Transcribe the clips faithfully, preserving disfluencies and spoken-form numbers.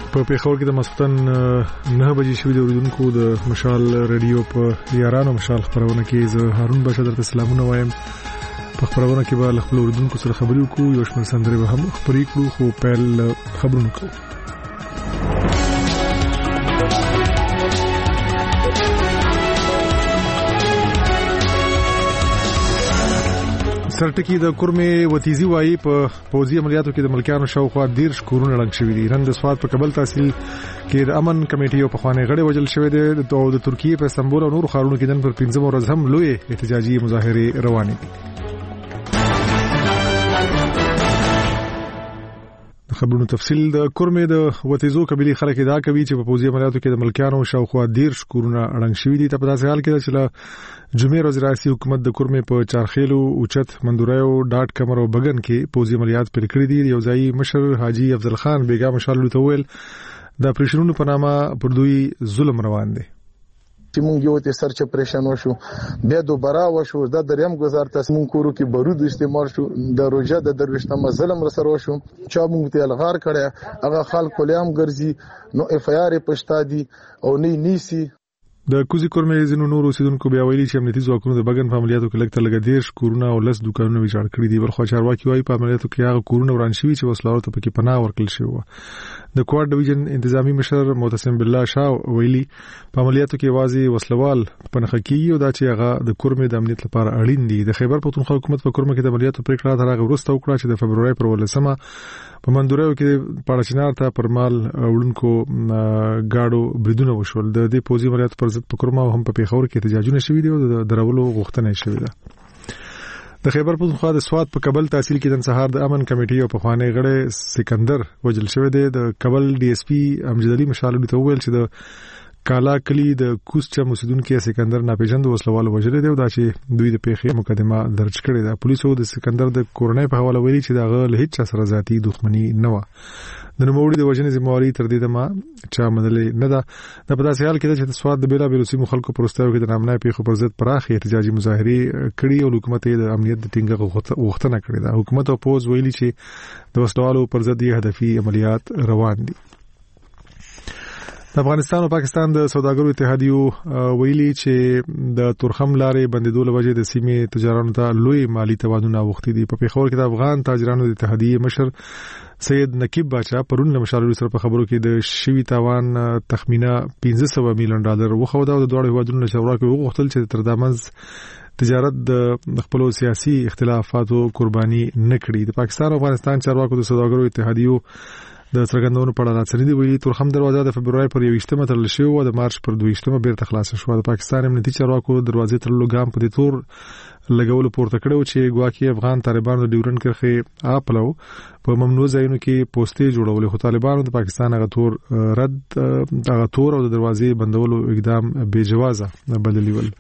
په پیښور کې د مسختن نه بجې شوې د اوریدونکو د مشال رادیو په یارانو مشال خبرونه کې زه هارون بشر درته سلامونه وایم. په خبرونه کې به خپل اوریدونکو سره خبرې وکړو، یو شمېر سندرې به هم خبرې کړو، خو پیل خبرونه کوو. سرټکی د کورمې وتیزي وایي په پوځي عملیاتو کې د ملکیانو شاوخوا دیرش کورونه ړنګ شوي دي. نن د سواد په کابل تحصیل کې د امن کمیټې او پخوانی غړي وژل شوی دی او د ترکیې په استنبول او نورو ښارونو کې نن پر پنځمه ورځ هم لوی احتجاجي مظاهرې روانې دي. خبرونو تفصیل د کورمې د وتیزو قبيلي خلک دا کوي چې په پوځي عملیاتو کې د ملکیانو شاوخوا دیرش کورونه ړنګ شوي دي. په داسې حال کې چې له جمعې ورځ رئاسي حکومت د کورمې په چارخیلو، اوچت، مندوریو، ډاټ کمر او بغن کې پوځي عملیات پیل کړي دي. یو ځای مشر حاجی افضل خان بیګا مشال ته ویل د پرېشنونو په نامه پر دوی ظلم روان دي. چې مونږ یو ته سرچ پریشان وشو، بیا دوباره وشو د دریم گزار تاسو مونږ کورو کې بارود استعمال شو، د روجه د درويشته مظلم را سره وشو، چا مونږ ته الغار کړه، هغه خلک کولیام ګرځي، نو اف آی آر پښتا دي او نه نیسی. د کوزي کورمې زینو نور اوسیدونکو بیا ویلي چې امنیتي ځواکونو د بغن په عملیاتو کې لږ تر لږه دیرش کورونه او لس دوکانونه ویجاړ کړي دي. بلخو چارواکي وايي په عملیاتو کې هغه کورونه وران شوي چې وسلوال ته پکې پناه ورکړل شوی و. د کوارډ ډیویژن انتظامی مشر معتصم بالله شاه ویلي په عملیاتو کې واځي وسلوال پنهخ کیږي او دا چې هغه د کورمې د امنیت لپاره اړین دي. د خیبر پختونخوا حکومت په کورمې کې د عملیاتو پریکړه تر هغه وروسته وکړه چې د فبرवरी پر ولسمه په مندوریو کې پاړچنار ته پرمال وړونکو گاډو بریدونه وشول. د دې پوځي عملیاتو پر ضد په کورما هم په پیښور کې احتجاجونه شوي دي او د درولو غوښتنه شوې ده. د خیبر پختونخوا د سواد په کابل تحصیل کې د سهار د امن کمیټې او پخوانی غړي سکندر وجل شوی دی. د کابل ډي اس پی امجد علي مشال ته ویل چې د کالا کلی د کوسچا مسیدونکو سکندر ناپېژند وسلوال وجل دی او دا چې دوی د پیښې مقدمه درج کړې ده. پولیسو د سکندر د کورنۍ په حواله ویلي چې دا غل هیڅ سره ذاتی دښمنی نه و. د نوموړي د وژنې ذمہواری تر دې دمه چا منلې نه ده. د په داسې حال کې چې د سواد د بیلا بیل سیمو خلکو پروستاو کې د نامنای پیښو پر ضد پراخ احتجاجي مظاهرې کړي او حکومت د امنیت د ټینګه غوښتنه کړې ده. حکومت او پوز ویلي چې د وسلوالو پر ضد یې هدفي عملیات روان دي. د افغانستان او پاکستان د سوداګرو اتحادیو ویلي چې د تورخم لارې بندیدو له وجې د سیمې تجارانو ته لوی مالی توازن اوختي دي. په پیښور کې د افغان تاجرانو د اتحادیې مشر سید نقیب باچا پرون له مشالو سره په خبرو کې د شوی تاوان تخمینه پنځه سوه میلیون ډالر وخوده او د دوه هیوادونو له چارواکو وغوښتل چې تر دمنځ تجارت د خپل سیاسي اختلافاتو قرباني نه کړي. د پاکستان او افغانستان چارواکو د سوداګرو اتحادیو د څرګندونو په اړه څرګندې ویلي تورخم دروازه د فبرवरी پر یوویشتمه تړل شوې او د مارچ پر دویشتمه بیرته خلاصه شوه. د پاکستان امنیتي چارواکو دروازې تړلو ګام په دې تور لګولو پورته کړو چې ګواکې افغان طالبانو د ډیورن کرښې اپلو په ممنوع ځایونو کې پوسټې جوړولې، خو طالبانو د پاکستان هغه تور رد هغه تور او د دروازې بندولو اقدام بې جوازه بللی ول.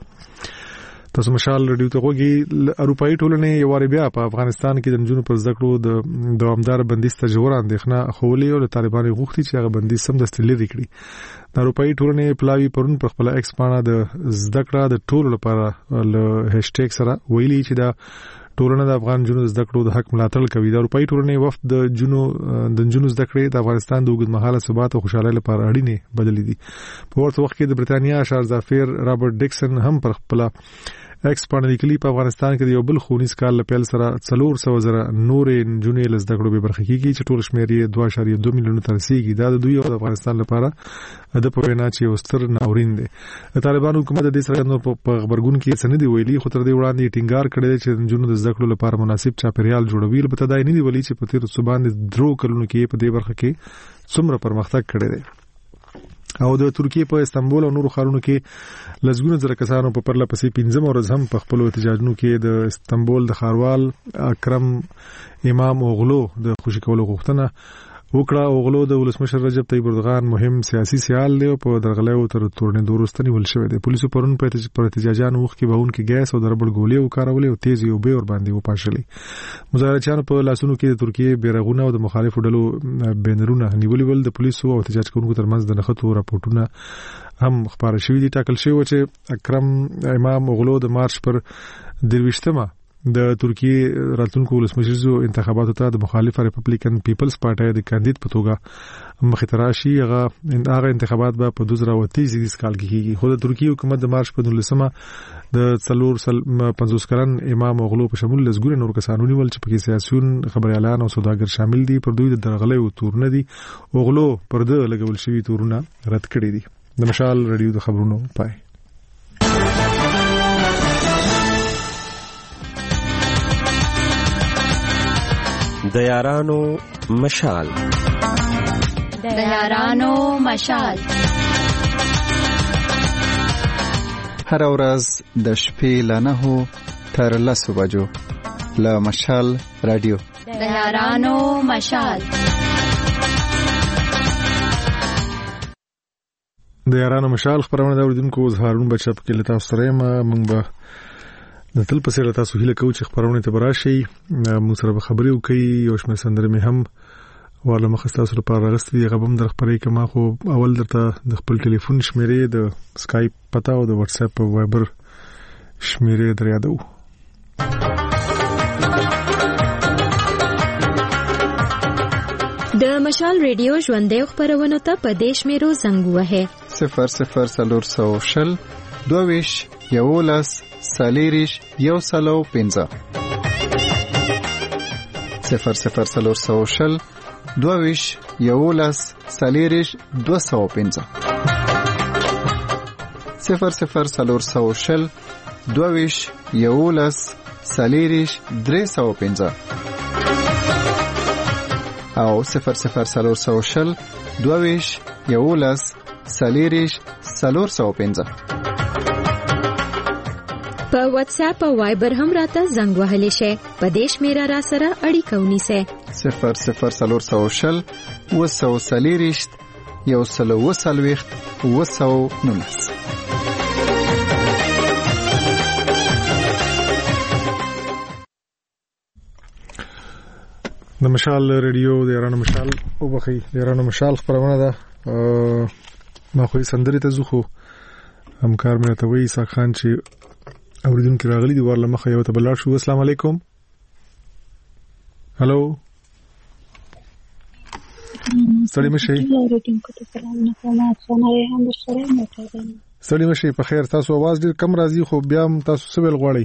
تاسو مشال رادیو ته وګورئ. اروپאי ټولنې یو وار بیا په افغانستان کې د نجونو پر زده کړو د دوامدار بندیز ته ژور اندېښنه خولي او د طالبانو غوښتي چې هغه بندیز سمدستي لري کړي. د اروپאי ټولنې پلاوی پرون پر خپل ایکس پاڼه د زده کړه د ټولو لپاره له هاشټیګ سره ویلي چې دا ټولنه د افغان جنونو زده کړو د حق ملاتړ کوي. د اروپאי ټولنې وفد د جنونو د جنونو زده کړې د افغانستان د اوږدمهاله ثبات او خوشحالۍ لپاره اړینې بدلې دي. په ورته وخت کې د برتانیا شارزافیر رابرټ ډیکسن هم پر خپل ایکس پاڼه لیکلي په افغانستان کې د یو بل خونیز کال له پیل سره څلور سوه زره نورې نجونې له زده کړو بې برخې کېږي چې ټول شمېر یې دوه اعشاریه دوه میلیونه ته رسېږي. دا د دوی او د افغانستان لپاره د په وینا چې یو ستر ناورین دی. د طالبانو حکومت د دې سره نور په غبرګون کې څه نه دی ویلي، خو تر دې وړاندې ټینګار کړی دی چې د نجونو د زده کړو لپاره مناسب چاپیریال جوړوي. البته دا نه دی ویلي چې په تېرو څو باندې درو کلونو کې په دې برخه کې څومره پرمختګ کړی دی. او د ترکیې په استنبول او نورو ښارونو کې لزګونه زره کسانو په پرله پسې پنځمه ورځ هم په خپل احتجاجونو کې د استنبول د ښاروال اکرم امام اوغلو د خوشي کولو غوښتنه وکړه. اوغلو د ولسمشر رجب طیب اردوغان مهم سیاسي سیال دی او په درغلیو تر تورنېدو وروسته نیول شوی دی. پولیسو پرون په احتجاجانو وخت کې بهونکي ګیس او د ربړ ګولۍ وکارولې او تیز اوبه ور باندې وپاشلې. مظاهرچیانو په لاسونو کې د ترکیې بیرغونه او د مخالفو ډلو بینرونه نیولي ول. د پولیسو او احتجاج کوونکو ترمنځ د نښتو راپورټونه هم خبره شوي دي. ټاکل شوی و چې اکرم امام اوغلو د مارچ پر درویشتمه د ترکیه راتلونکو ولسمشریزو انتخاباتو ته د مخالفه ریپبلیکن پیپلز پارټي د کاندید په توګه مخې ته راشي. هغه هغه انتخابات به په دوه زره تیس کال کې کیږي. خو د ترکیه حکومت د مارچ په دولسمه د څلور سل پنځوس کلن امام اوغلو په شمول لزګور نور کسانو نیول چې پکې سیاسيون خبريالان او سوداګر شامل دي. پر دوی د درغلې او تورونه دي. اوغلو پر د لګول شوی تورونه رد کړی دي. د مشال رادیو د خبرونو پای. د یارانو مشال د یارانو مشال هر ورځ د شپې له نهو تر لسو بجو له مشال رادیو د یارانو مشال د یارانو مشال خبرونه د اوریدونکو زهارون بچپ کې لتا سره ما مونږ به د تل په سره تاسو هیله کوو چې خبرونه ته براشي. موږ سره به خبرې وکړي. یو شمېر سندرې مې هم واله مخ تاسو لپاره راغستې دي. غوښم در خبرې کما خو اول درته د خپل ټلیفون شمیرې د سکایپ پتا او د واتس اپ او وایبر شمیرې در یادو. د مشال ریډیو ژوندې خبرونه ته په دیش میرو زنګ وهه صفر صفر سلور سو شل دویش یولس سالیریش یو سلو پنځه صفر صفر سلور سو شل دویش یولس سالیریش دو سو پنځه صفر صفر سلور سو شل دویش یولس سالیریش درې سو پنځه او صفر صفر سلور سو شل دویش یولس سالیریش سلور سو پنځه. په واتس اپ او وایبر هم راته زنګ وهلی شي. په دیش میرا را سره اړیکه ونیسه صفر صفر سلور سو شل وسو سالیریش یو سلو وسلويخت وسو نونس. د مشال ریډیو د یارانو مشال او بخي د یارانو مشال خبرونه ده. ما خو سندري ته زخو همکار مې ته وی ساک خان چې اوریدونکو راغلي دي ورله مخه یو ته بلار شو. السلام علیکم. هالو ستړي مشي ستړي مشي په خیر. تاسو आवाज ډیر کم راځي خو بیا هم تاسو سویل غواړئ.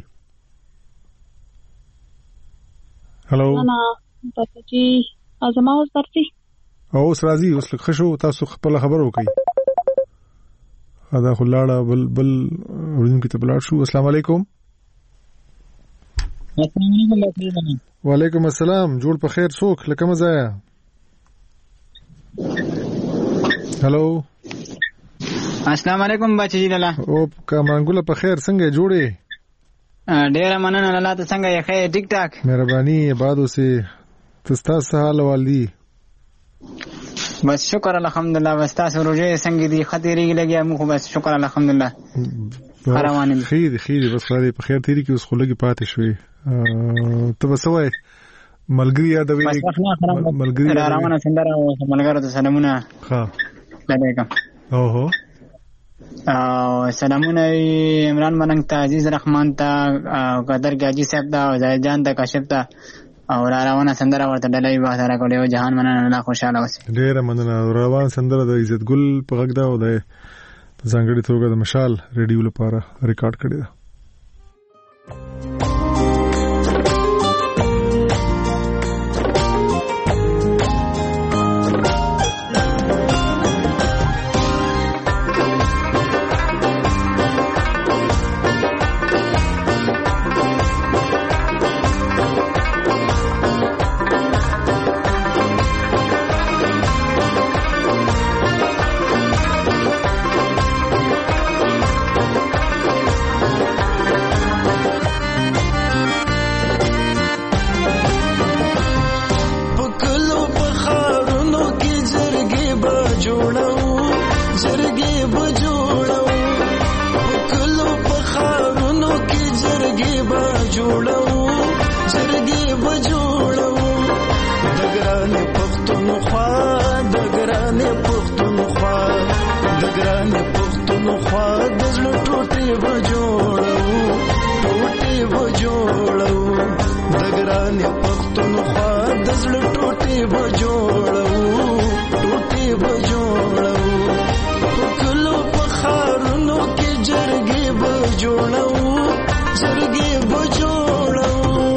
هالو پاتې ازما اوس درځي او اوس راځي. اوس لکه شو تاسو خپل خبر وکړئ. ادا خلاړه بل بل ورونکو ته بلار شو. السلام علیکم. السلام علیکم. وعلیکم السلام. جوړ په خیر. څوک لکه مزایا. هالو السلام علیکم بچی لاله. او کامرانګله په خیر. څنګه جوړې؟ ډیر مننه لاله. ته څنګه یې؟ خیر ټیک ټاک. مهرباني بادو سي تاسو حال والدي. بس شکر الحمدلله. بس تاسو روزه څنګه دي؟ خطرې لګي مو خو بس شکر الحمدلله. روانه خیر خیر بس خدای په خیر تیری کې اوس خلګي پاتې شوي. ته بس وای ملګری یادوي ملګری روانه څنګه او ملګرو ته سلامونه. ها علیکم. اوه او سلامونه عمران مننګ ته، عزیز رحمان ته، قدر گاجی صاحب ته، زاهد جان ته، کاشف ته او را روانه سندره ورته ډلې به سره کولې او جهان مننه. الله خوشاله اوسه. ډیره مننه. روان سندره د عزت ګل په غږ دا او د ځانګړي توګه د مشال ریډیو لپاره ریکارډ کړی ده. ټوټې و جوړو ټوټې و جوړو بجوړو زړګي بجوړو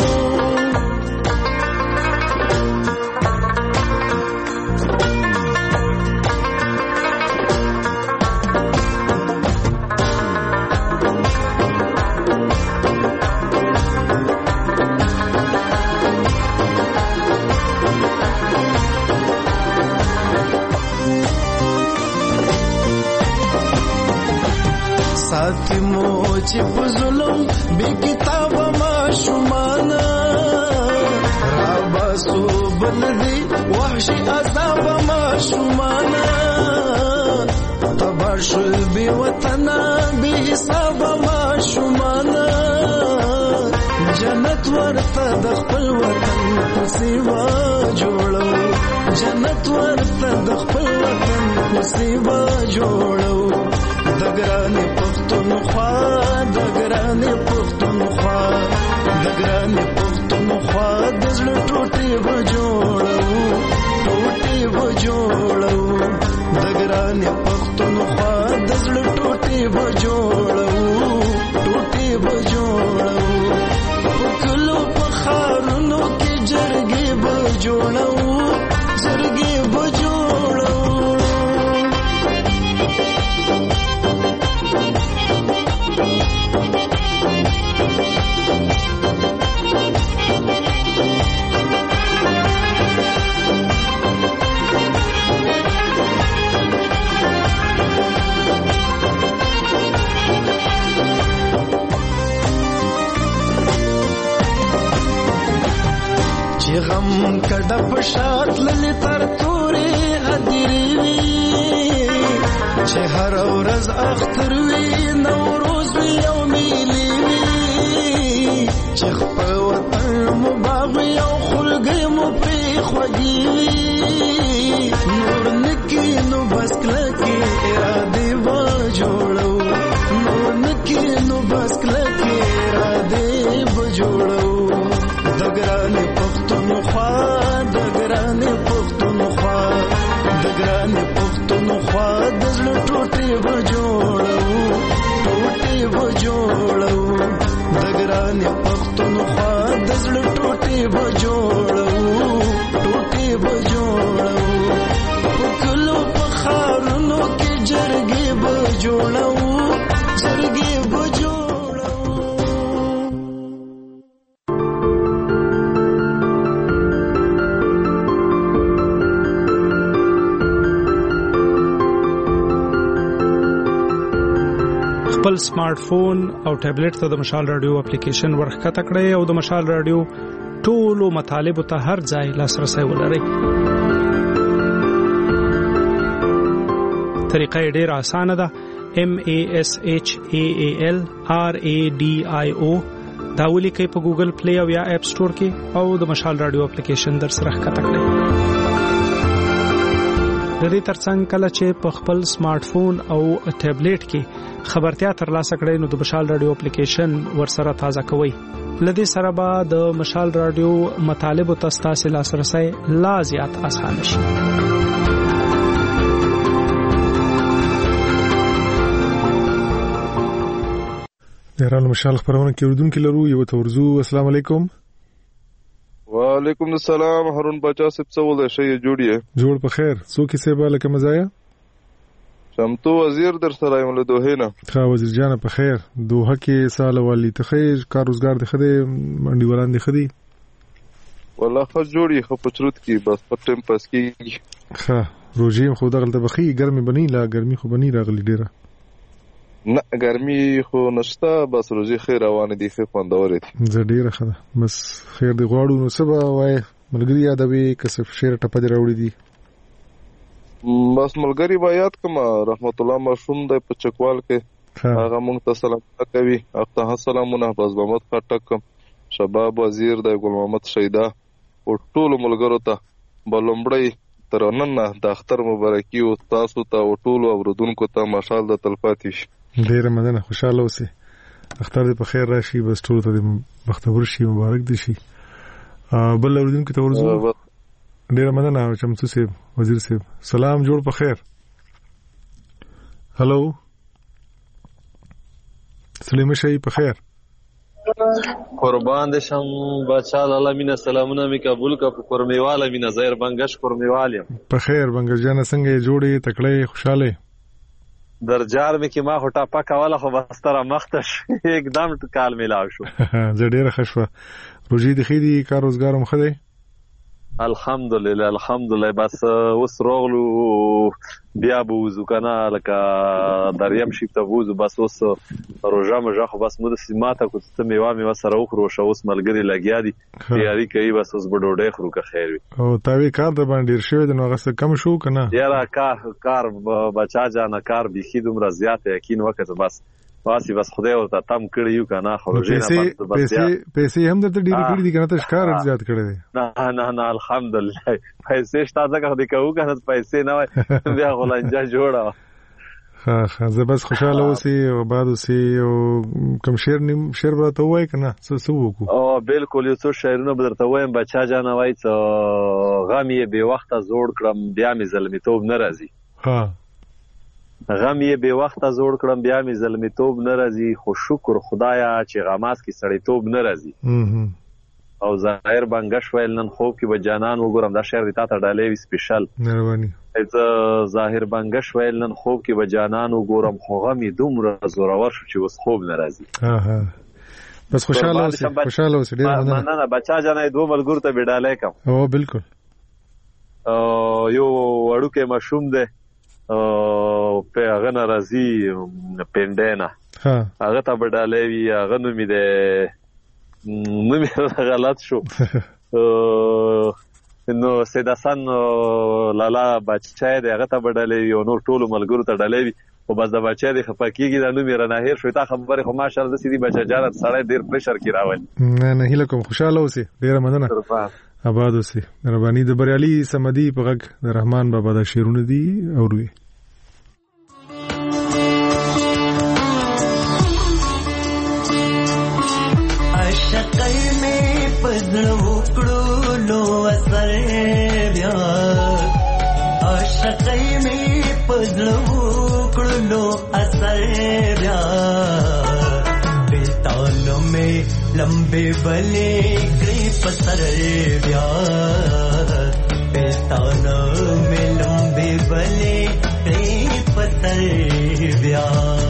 ساتي مو چې په ظلم بې کتابه ماشومانه راباسو بل دي وحشي عذابه ماشومانه تبار شول بې وطنه بې حسابه ماشومانه جنت ورته د خپل وطن کوڅې جوړو جنت ورته د خپل وطن کوڅې جوړو دګرانې پښتونخوا دګرانې پښتونخوا دګرانې پښتونخوا د زړه ټوټې به جوړو ټوټې به جوړو دګرانې پښتونخوا د زړه ټوټې به جوړو ټوټې به جوړو په کلو په ښارونو کې جرګې به جوړو جرګې به جوړو غم کډه پشات للی تر تورې هدیری وی چې هر ورځ اختر وی نوروز وی او میلی وی چې خپل وطن مو باغ او خلګي مو پری خوږی وی نور نکی نو بس کلکی اراده و جوړو نور نکی نو بس کلکی اراده و جوړو دګرانې پښتونخوا دګرانې پښتونخوا دګرانې پښتونخوا د زړه ټوټې به جوړو ټوټې به جوړو دګرانې پښتونخوا د زړه ټوټې به جوړو ټوټې به جوړو په کلو په ښارونو کې جرګې به جوړو جرګې به جوړو خپل سمارټ فون او ټابلیټ ته د مشال رادیو اپلیکیشن ورخکته کړئ او د مشال رادیو ټولو مطالبه ته هر ځای لاسرسي ولرئ. طریقه ډېره اسانه ده. M A S H A A L R A D I O دا ولیکئ په ګوګل پلی او یا اپ سٹور کې او د مشال رادیو اپلیکیشن در سره ښکته کړئ. د دې ترڅنګ کله چې په خپل سمارټ فون او ټابلیټ کې خبرتیا ترلاسه کړئ نو د مشال رادیو اپلیکیشن ورسره تازه کوئ. لدې سره به د مشال رادیو مطالب او تاسو لاسرسي لا زیات اسانه شي. د مشال خبرونه کې اردوونکو لرو یو تورزو. السلام علیکم. وعلیکم السلام. هارون بچا صاحب څه ولې شي جوړیه جوړ په خیر څو کیسه به لکه مزایا شمتو وزیر در سره یم له دوه نه ښه وزیر جان په خیر دوه کې سال والی ته خیر کار روزګار د خدي منډي ولان د خدي والله خو جوړی خو پچروت کی بس په ټیم پاس کیږي ښه روجیم خو دغلته بخي ګرمي بنی لا ګرمي خو بنی راغلی ډیره نه ګرمي خو نشته بس روزي خیر روان دي خو خوندور دي زه ډیره خده بس خیر دی غواړو نو سبا وای ملګری یادوي کسب شیر ټپه دی راوړي دي بس ملګری با یاد کما رحمت الله مشوم د پچکوال کې هغه مونږ ته سلام کوي اته سلامونه بس محمد خټک شباب وزیر د ګل محمد شیدا او ټول ملګرو ته بلومړی تر نن د اختر مبارکي او تاسو ته او ټول اوردونکو ته مشال د تلپاتې شي. ډیره مننه خوشاله اوسئ اختر دې په خیر راشي بس ټول ته بختور شي مبارک دي شي. بل اوردونکو ته ورزو ډیره مننه چمتو صاحب وزیر صاحب سلام جوړ په خیر. هلو ستړي مشي په خیر. قربان دې شم بچال الله مینا سلامونه می قبول کا قرمیواله مینا زهر بنگش قرمیوالیم په خیر بنگش جان څنګه جوړي تکړه خوشاله درجار می کی ما هټا پکواله خو بستر مختش एकदम کال ملاو شو زه ډیره خشوه روجي د خېدي کار روزګار مخ دی الحمدلله الحمدلله بس اوس روغلو بیا بوزو کنه لکه دریم شي ته بوزو بس اوس روزه مجه خو بس مود سیماته کو ته میوا میوا سره وخرو شو اوس ملګری لګیا دي تیاری کوي بس اوس بډوډې خرو که خیر وي او تاوی کار د باندې ډیر شوی د نو غسه کم شو کنه یاره کار کار بچا جانا کار بيخي دومره زیات یقین وکړه بس واسي بس خدای ورته تم کړی یو کنه خروجې نه بس پیسې پیسې هم درته ډېری کړې دي کنه ته ښکار زیات کړې دي نه نه نه الحمدلله پیسې شته ځکه دې کوو کنه پیسې نه وای بیا غلنجا جوړه ها ها زه بس خوشاله اوسې او بعد اوسې او کوم شعر نیم شعر ورته وای کنه څه څه وکړو او بالکل یو څو شعرونه بدرته وایم بچا جان وای څه غم یې به وخت زوړ کړم بیا مې زلمیتوب ناراضي ها غم یې به وخت زوړ کړم بیا مې زلمیتوب ناراضي خو شکر خدایا چې غماس کې سړیتوب ناراضي او ظاهر بنگش ویل نن خوب کې به جانان وګورم دا شعر تا ته ډالې وی سپیشل مهرباني زه ظاهر بنگش ویل نن خوب کې به جانان وګورم خو غم یې دومره زورور شو چې اوس خوب ناراضي ها ها بس خوشاله اوسې خوشاله اوسې ډیر مننه نه نه بچا جانې دوه ملګرو ته بډالې کم او بالکل یو وړوکې مشوم ده او په هغه ناراضي پندینا ها هغه ته بډالې وی هغه نو می ده نو می غلط شو نو سیداسن لالا بچای دی هغه ته بډالې وی او نور ټول ملګرو ته ډالې وی او بس د بچای دی خپکیږي دا نو می رناهیر شو تا خبره خو ماشاءالله د سیدی بچا جارت سړی ډیر پرشر کی راول نه نه هیله کوم خوشاله اوسې ډیر مننه آباد اوسې مهرباني د بریالي سمدي په غږ د رحمان بابا د شعرونه دي اوروي عشقای می پزړو کړو لو اثر بیا عشقای می پزړو کړو لو اثر بیا بیتانو می لمبے بلے گئی پتر بیا بیتانو می لمبے بلے گئی پتر بیا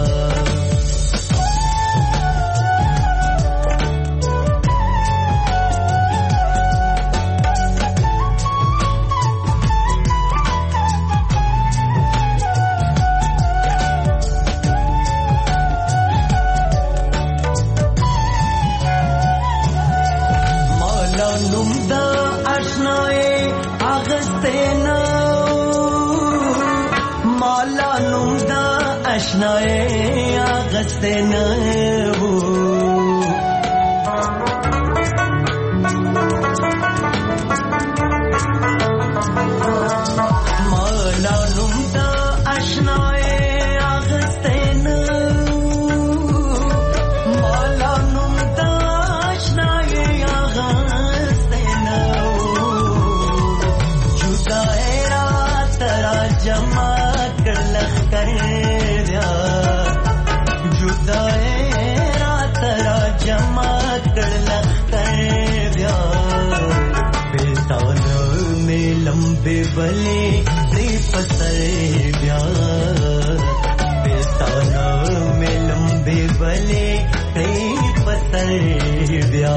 اشنائے آغستے نہ ہو مولا نمدا اشنائے آغستے نہ مولا نمدا اشنائے آغستے نہ جدا رات را جمع کر لخ کر लंबे बले पतर ब्या बेताना में लंबे बले पतर ब्या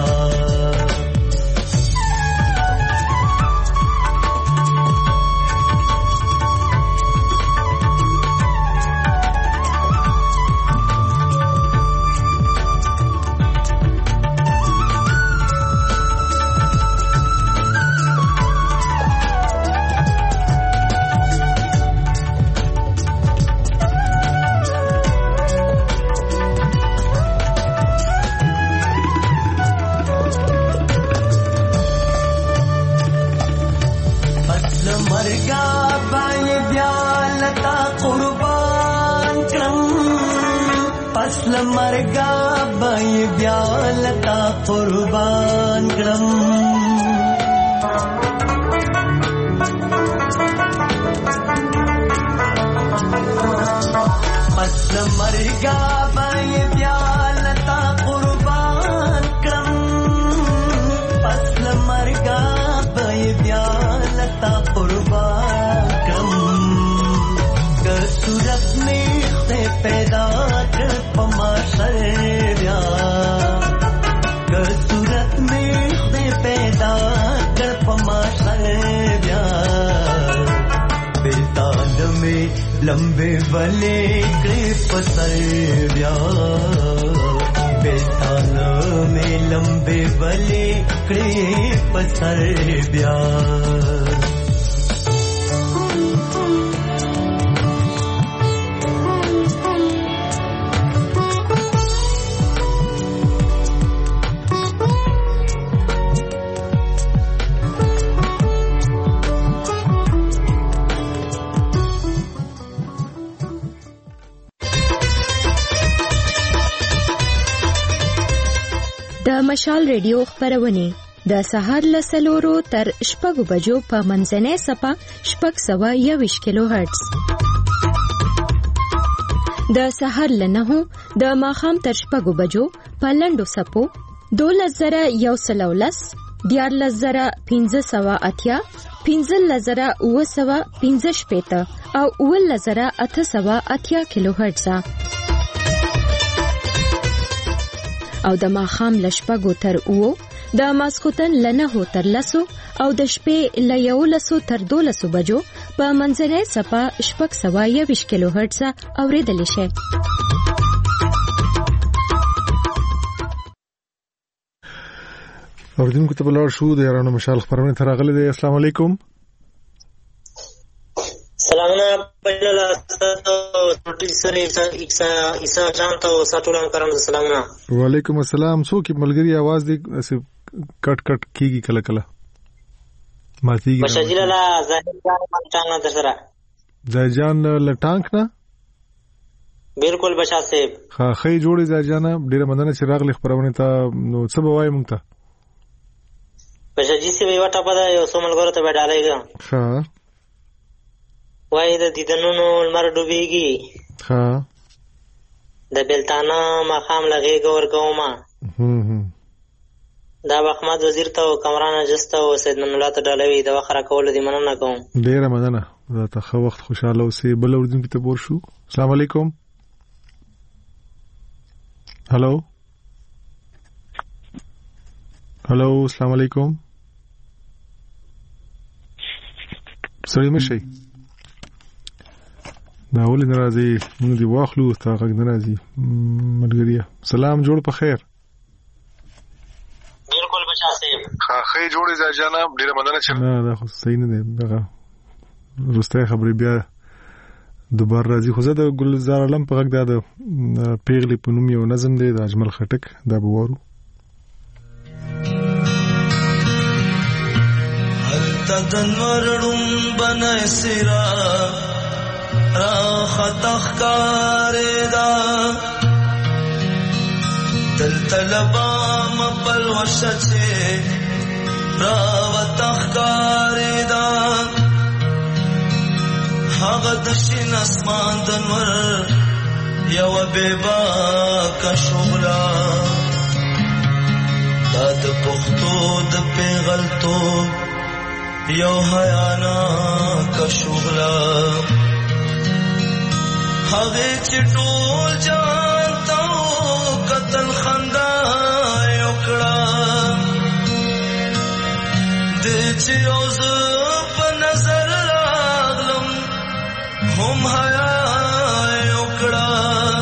مرگا بای بیالتا قربان کرم پس مرگا بای بیال لمبه ولې کړې پسر بیا بلتانه مې لمبه ولې کړې پسر بیا د مشال ریډیو خبرونه د سهار له سلورو تر شپږو بجو په منځنۍ سپه شپږ سوه یوویشت کیلو هرتز، د سهار له نهو د ماښام تر شپږو بجو په لنډو سپو دولس زره یو سل او لس، دیارلس زره پنځه سوه اتیا، پنځلس زره اوه سوه پنځه شپېته او اوولس زره اته سوه اتیا کیلو هرتز او د ماښام له شپږو تر اوو، د ماسکوتن له نهو تر لسو او د شپې له یولسو تر دولسو بجو په منځنۍ څپه شپږ سوه یوویشت کیلو هرتز اورېدلی شئ. اوریدونکو ته بلار شو د یارانو مشال خبرونه ته راغلي دي. السلام علیکم. سلامونه پهلا ټوټي سره ایسا ایسا جان ته ساتولم کرم. سلامونه. وعلیکم السلام. څوک ملګری आवाज دې کټ کټ کیږي کله کله ماتيږي. بشاجیل لا ظاهر جان پنځانه در سره ځای جان لټانک نه بالکل بشا صاحب. ها خې جوړې ځای جان ډیره مندنه چې راغلي خبرونه ته نو څه بوای مونږ ته بشاجی سی وی وټه پدا یو سومل ګورته به ډالایګا. ها وای د دیدنونو لمر ډوبېږي. ها د بلتانه مخام لغې ګور کوما. هم هم دا احمد وزیر ته او کمران جسته او سید من الله ته ډالوي د وخره کول دي مننه کوم. ډیره مننه. دا ته خو وخت خوشاله اوسې. بل اوردونکو ته پور شو. السلام علیکم. هالو هالو السلام علیکم. سړی مشي دا ولې ناراضي موږ دی واخلو تا غږ ناراضي ملګریا. سلام جوړ په خیر. بالکل بچا صاحب. ها خې جوړې ځا جناب ډیره مننه چې نه دا خو صحیح نه دی. دغه روسته خبرې بیا دوباره راځي. خو زه د ګلزار علم په غږ دا د پیغلې په نوم یو نظم دی د اجمل خټک دا بوارو. تدنورړم بنای سرا را خطخ کاردا تل تلبا مبل وشچه را وتخ کاردا هغه د شین اسمان دنور یو بيبا کا شغلا دا د پختو د پیغلتو یو حیانا کا شغلا هغه چټول جانتا قتل خندا یو کړه د چې اوس په نظر راغلم هم حیا یو کړه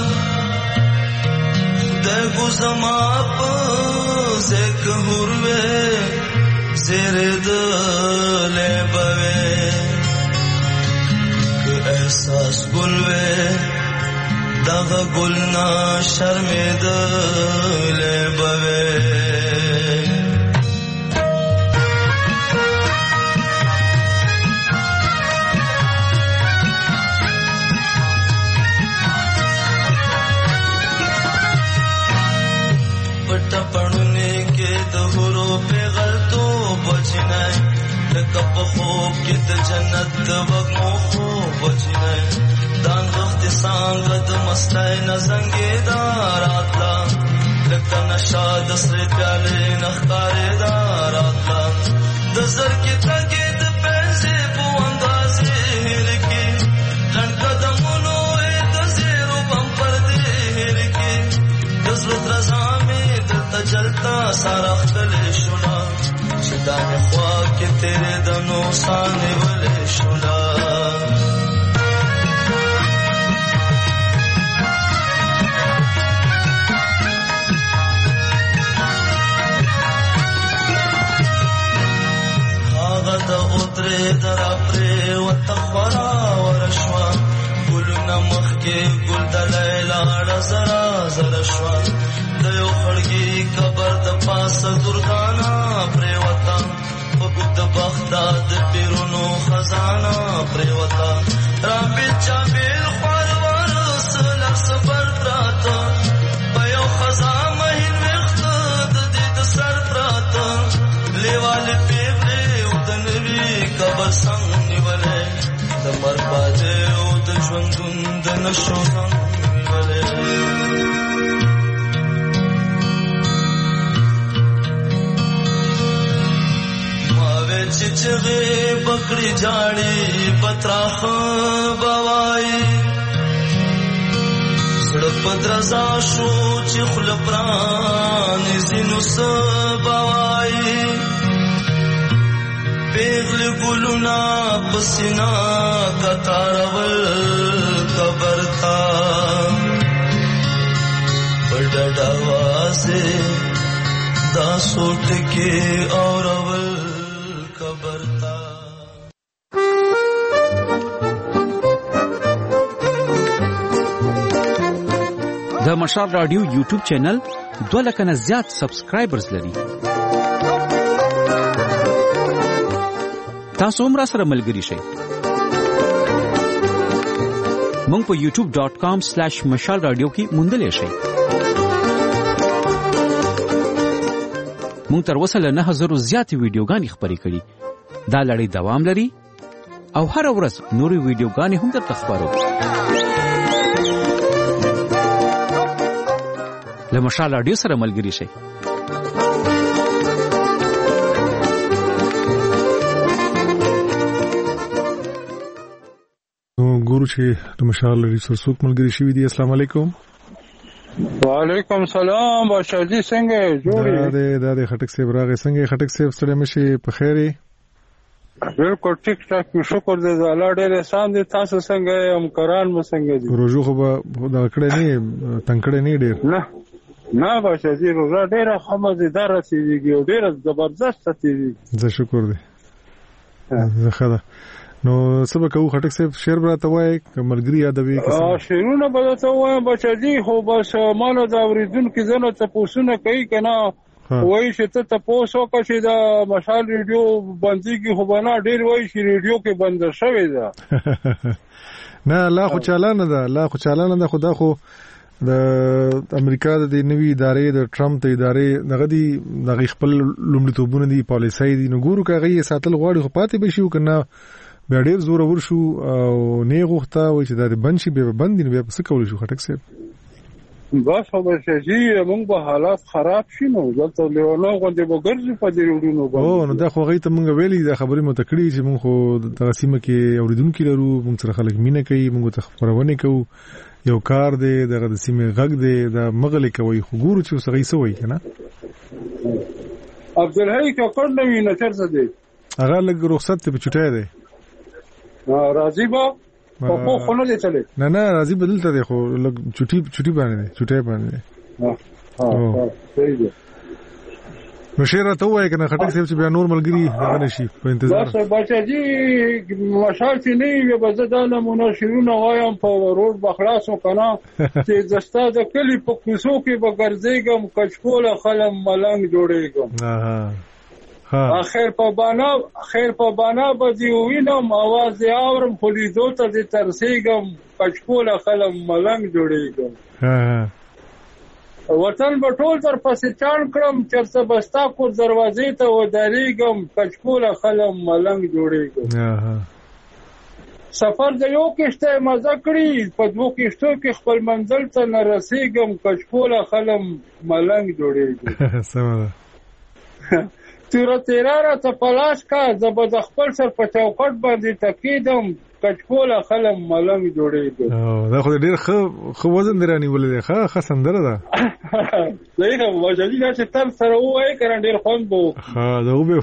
د ګزما په زک هروه زره دلې بوي که احساس ګلوي دغه ګل نا شرمېدلې بوي. پټ پړونه کې د هورو په غلطو بچنای لکه په خوب کې د جنت د وګمو خوب بچنای دان وخت څنګه د مستای نزنګې داراتلا لکه نشا د سر پیاله نخکارې داراتلا د زر کې تګې د پنځه په اندازې هر کې لړ قدمونو د زیرو بم پر دې هر کې د زړه درځامې د تجلتا سارا خپل شونا چې دا خوا کې تیرې د نو سانې ولې شونا کې ګل د لیلا زرا زرا شوا د یو خړګي قبر د پاسه دردانا پریوتا په ګد بختا د پیرونو خزانه پریوتا را بچا بیل خوار ورسل صبر پراته په یو خزانه مهین وخت د دې د سر پراته لیواله پیغله او د نوی قبر څنګه ولې د مرباده او د ژوندون د نشو څنګه ولې چچغه بکړی جاړي پتراخ بوای سړپ درزا شو چې خل پران زینو سبوای پیغل ګلونا پسینا کتارول قبرتا پډډا واسه دا سوټ کې اورول قبرتا د مشال رادیو یوټیوب چینل دوه لک نه زیات سبسکرایبرز لري. تاسو هم را سره ملګري شئ. مونږ په یوټیوب ډاٹ کام سلیش مشال رادیو کې موندلې شئ. مونږ تر اوسه له نه هزارو زیاتې ویډیوګانې خپرې کړي. دا لړۍ دوام لري او هر ورځ نورې ویډیوګانې هم درته خپرو. له مشال رادیو سره ملګري شئ. ګورو چې د مشال رادیو سره څوک ملګري شوي دي. السلام علیکم. وعلیکم سلام بادشاہجي څنګه جوړی؟ دا د د خټک صاحب راغی. څنګه خټک صاحب ستړي مشي په خیره؟ بالکل ټیک ټاک شکر دې الله ډېر احسان دې. تاسو څنګه هم قران مو څنګه دي؟ روزو خو به دا کړه نه تنکړه نه ډېر نه نه بادشاہجي روزه ډېر خمزدار رسیږي او ډېر زبردست رسیږي. زه شکر دې زه خدا نو سبا کو خټک صاحب شعر براته وای کملګری یادوي ا شعرونه براته وای بچی خو بس مانو دا اوریدونکو زنه ته پوښتنه کوي کنه وای چې ته ته پوسو کا چې دا مشال ریډیو بنديږي خو بنا ډیر وای چې ریډیو کې بند شوی دا نه لا خو چالانه ده لا خو چالانه ده خدا خو د امریکا د نوې ادارې د ټرمپ د ادارې دغه دی دغه خپل لومړیتوبونه دي پالیسۍ دي نو ګورو کاغې ساتل غواړي خو پاتې به شي کنه بیا ډیر زور ور شو او نه غوښتا و چې دا بند شي به بند نه بیا څه کول شو خټک صاحب. بس خبر شي موږ به حالات خراب شي نو دلته لیونو غوندې به ګرځي په دې وډونو باندې. او نو دا خو غي ته موږ ویلي دا خبرې مو تکړی چې موږ خو د سیمه کې اوریدونکو لرو موږ سره خلک مینه کوي موږ ته خبرونه کوو یو کار دی دغه د سیمه غږ دی دا مغلې کوي خو ګورو چې وسغي سوې کنه. عبدالحی کا کړنوي نه چرته دی هغه لګ رخصت ته چټای دی راضی با په خو نه چلے نه نه راضی بدلته دی خو لګ چټي چټي باندې دی چټای باندې دی. ها ها صحیح دی. نو شعر ته وای کنه خټک صاحب چې بیا نور ملګری هغه نشي په انتظار. بس بچی مشال چې نه وي به زه د مناشرونه وایم په روډ بخلاصو کنه چې زستا د کلی په کوڅو کې به ګرځېږم کچکول خلم ملنګ جوړېږم. ها اخر په بانا خیر په بانا بدی وینم आवाज اورم خلیدو ته دې ترسيګم کچکول خلم ملنګ جوړېږم. ها وطن په ټول تر پسې چان کړم چرته بستا کو دروازې ته ودرېږم کچکول خلم ملنګ جوړېږم. ها سفر د یو کشته مزه کړی په دوه کشتو کې خپل منزل ته نه رسېږم کچکول خلم ملنګ جوړېږم. سمه تیرا تیرا را ته پلاش کا زبد خپل سر په چوکټ باندې تکیدم کچکول خلم ملنګ جوړېږم. او دا خو ډېر ښه خو وزن درانی ولې ده ښه ښه سندره ده. زه هم وځي دا چې تر سره وای کړه ډېر خوند وو. ها دا وبه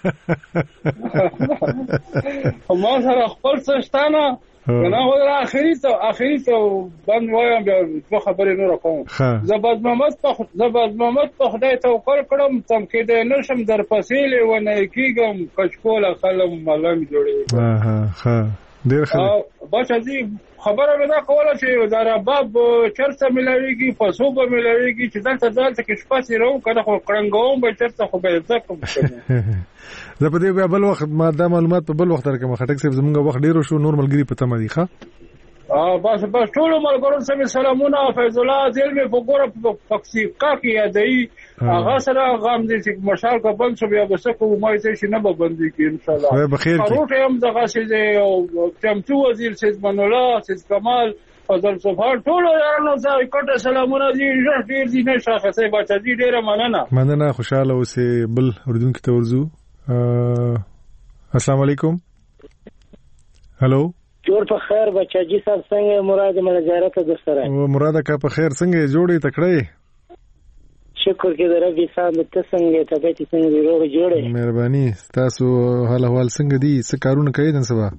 ما سره خپل څشتانه کنه هو اخري ته اخري ته باندې وایم بیا څه خبرې نه راکوم. زبد محمد په زبد محمد په خدای توکل کړم تم کې د نشم در پسې له ونه کېږم کچکول خلم ملنګ جوړېږم. ها ها ډیر ښه. بس ازي خبره مې دا کوله چې دا رباب چرته ملایږي پسو به ملایږي چې دلته دلته کې شپه سي راو کنه خو کړنګوم به چرته خو به ځکه زه په دې بل وخت ما دا معلومات په بل وخت درکم. خټک صاحب زمونږ وخت ډیر شو، نور ملګری په تمه دي. ښه اه بس بس ټول ملګرو سره سلامونه. فیض الله دل می په ګوره په پکسیکا کې یادای هغه سره غام دي چې مشال کا بند شو بیا بس کو مای ته شي نه به بندي کې ان شاء الله. بخیر کی روټ هم دغه شي او چمچو وزیر سید من الله سید کمال فضل صفار ټول یارانو زه کوټه سلامونه دي. ډیر دي نه شاخصه بچا دي ډیره مننه مننه. خوشاله اوسې. بل اوردونکو ته ورزو. السلام علیکم. هالو جوړ په خیر بچا جی صاحب څنګه مراد مل زیارت در سره او مراد کا په خیر څنګه جوړې تکړه شکر کې در ربي صاحب ته څنګه ته به څنګه روغ جوړې مهرباني تاسو حال احوال څنګه دي څه کارونه کوي نن سبا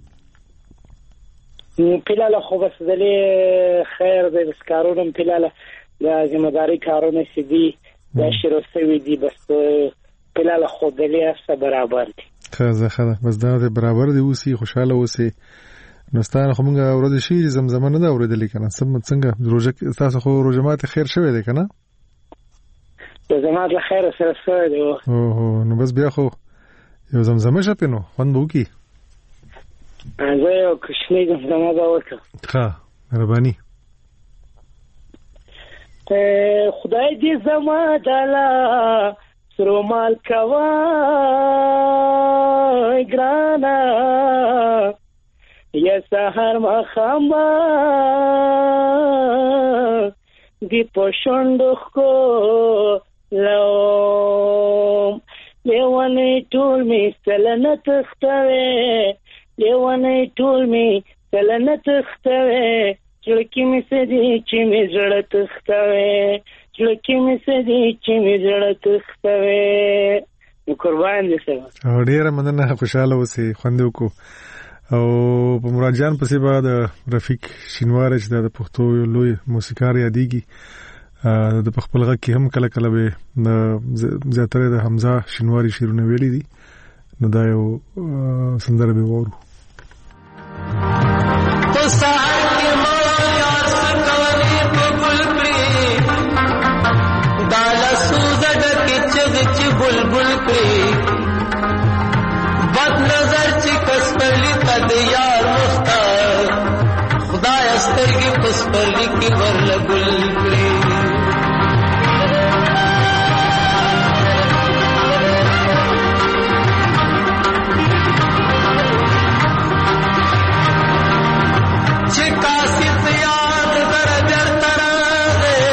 پیلاله خو بس دلې خیر دې بس کارونه پیلاله د ځمداري کارونه سي دي د شروسوي دي بس پیلاله خو دلې افسه برابر دي خزه خزه بس دا برابر دي اوسي خوشاله اوسي. نو ستانه خو مونږه ورځ شي زمزمه نه دا اورېدلې کنه سم څنګه روزه تاسو خو روزمات خیر شوه دي کنه زمزمات خیر سره سره دی. او هو نو بس بیا خو یو زمزمه شپنو خوند بو کی زه یو کښنی زمزمه دا وکړه. ښه مهرباني. خدای دې زما دلا سرو مال کوا ګرانا یا سحر مخامه دی پښوند خو لوم لیوانې ټول می سلنه تختوي لیوانې ټول می سلنه تختوي چلکی می سدي چې می زړه تختوي چلکی می سدي چې می زړه تختوي. قربان دي سره او ډیره مننه. خوشاله اوسې خوندو کو. او په مراد جان پسې بعد رفیق شینوار چې د پښتو یو لوی موسیقار یادېږي د خپل غږ کې هم کله کله به زیاتره د حمزه شینواری شیرونه ویلي دي. نو دا یو سندره به وورو. تو سحر کې ما یار سکوي په بلبلي دالا سوزډ کې چغ چې بلبل کړي بد نظر چې کسپرلی تد یار مختار خدای استرګي پسپرلی کې ورل ګل کړي چې کاسیت یاد درجر تراغه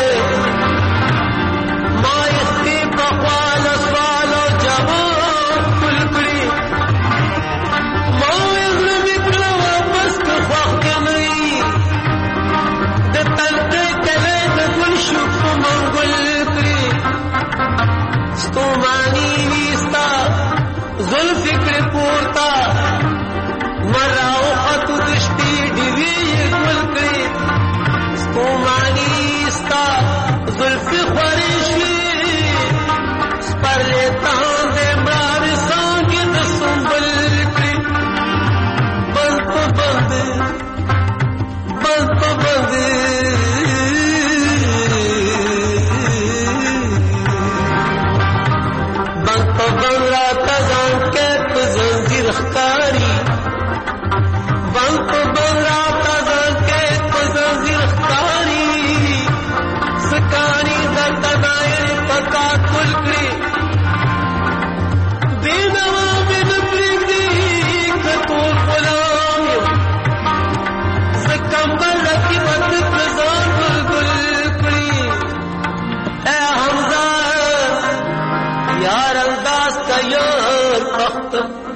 ما استی په خپل سوال او جواب کل کړي ما زړه مې کړو واپس که خوښ کمري د تلته کله د ګل شو په منګل کړي ستوماني وستا زلف کړ پورتا مراو خط دشتي دی ګل کړي ستوماني ستا زلف خورشي سپرلې تان دې مار څنګه د سنبل کړي بند په بند بند په بند بند په بند راته ځان کې په زنځیر ښکاري بند په بند راته ځان کې په زنځیر ښکاري سکاري درته دایر پکا کل کړي دې نوا مې نه پرېږدي که ټول غلام یم زه کمبل رقیبت په ځان ګل کړي ای حمزه یار انداز کا یار پخت